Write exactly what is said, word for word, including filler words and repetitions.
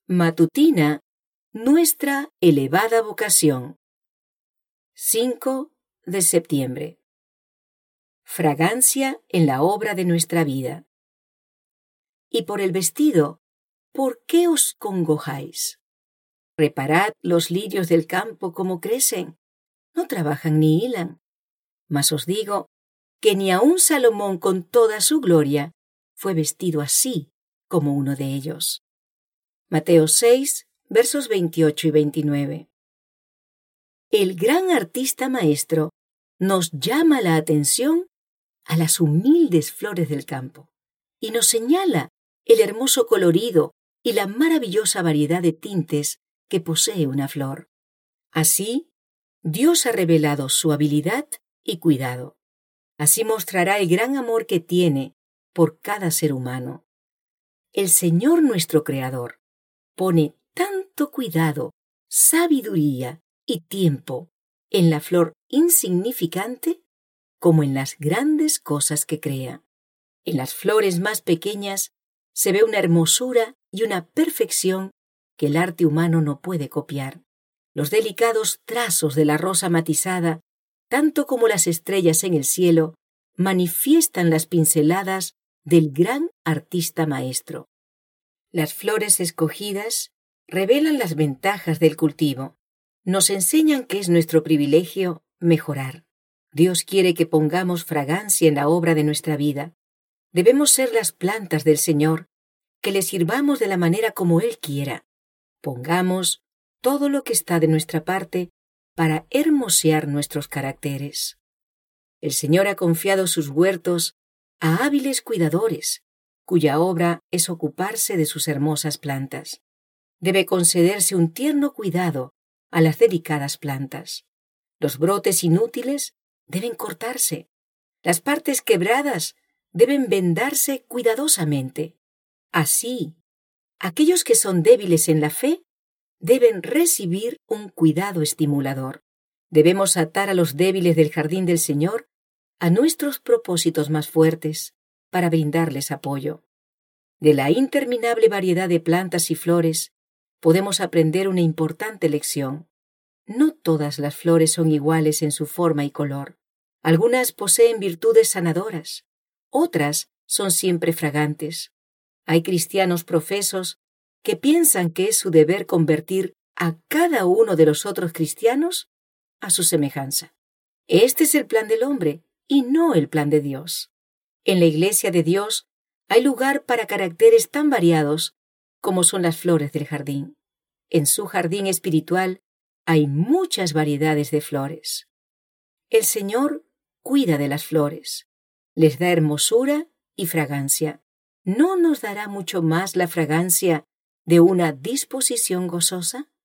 Matutina, nuestra elevada vocación. cinco de septiembre. Fragancia en la obra de nuestra vida. Y por el vestido, ¿por qué os congojáis? Reparad los lirios del campo cómo crecen, no trabajan ni hilan. Mas os digo que ni aun Salomón con toda su gloria fue vestido así como uno de ellos. Mateo seis, versos veintiocho y veintinueve. El gran artista maestro nos llama la atención a las humildes flores del campo y nos señala el hermoso colorido y la maravillosa variedad de tintes que posee una flor. Así, Dios ha revelado su habilidad y cuidado. Así mostrará el gran amor que tiene por cada ser humano. El Señor nuestro Creador pone tanto cuidado, sabiduría y tiempo en la flor insignificante como en las grandes cosas que crea. En las flores más pequeñas se ve una hermosura y una perfección que el arte humano no puede copiar. Los delicados trazos de la rosa matizada, tanto como las estrellas en el cielo, manifiestan las pinceladas del gran artista maestro. Las flores escogidas revelan las ventajas del cultivo. Nos enseñan que es nuestro privilegio mejorar. Dios quiere que pongamos fragancia en la obra de nuestra vida. Debemos ser las plantas del Señor, que le sirvamos de la manera como Él quiera. Pongamos todo lo que está de nuestra parte para hermosear nuestros caracteres. El Señor ha confiado sus huertos a hábiles cuidadores, cuya obra es ocuparse de sus hermosas plantas. Debe concederse un tierno cuidado a las delicadas plantas. Los brotes inútiles deben cortarse. Las partes quebradas deben vendarse cuidadosamente. Así, aquellos que son débiles en la fe deben recibir un cuidado estimulador. Debemos atar a los débiles del jardín del Señor a nuestros propósitos más fuertes para brindarles apoyo. De la interminable variedad de plantas y flores podemos aprender una importante lección. No todas las flores son iguales en su forma y color. Algunas poseen virtudes sanadoras, otras son siempre fragantes. Hay cristianos profesos que piensan que es su deber convertir a cada uno de los otros cristianos a su semejanza. Este es el plan del hombre y no el plan de Dios. En la Iglesia de Dios hay lugar para caracteres tan variados como son las flores del jardín. En su jardín espiritual hay muchas variedades de flores. El Señor cuida de las flores, les da hermosura y fragancia. ¿No nos dará mucho más la fragancia de una disposición gozosa?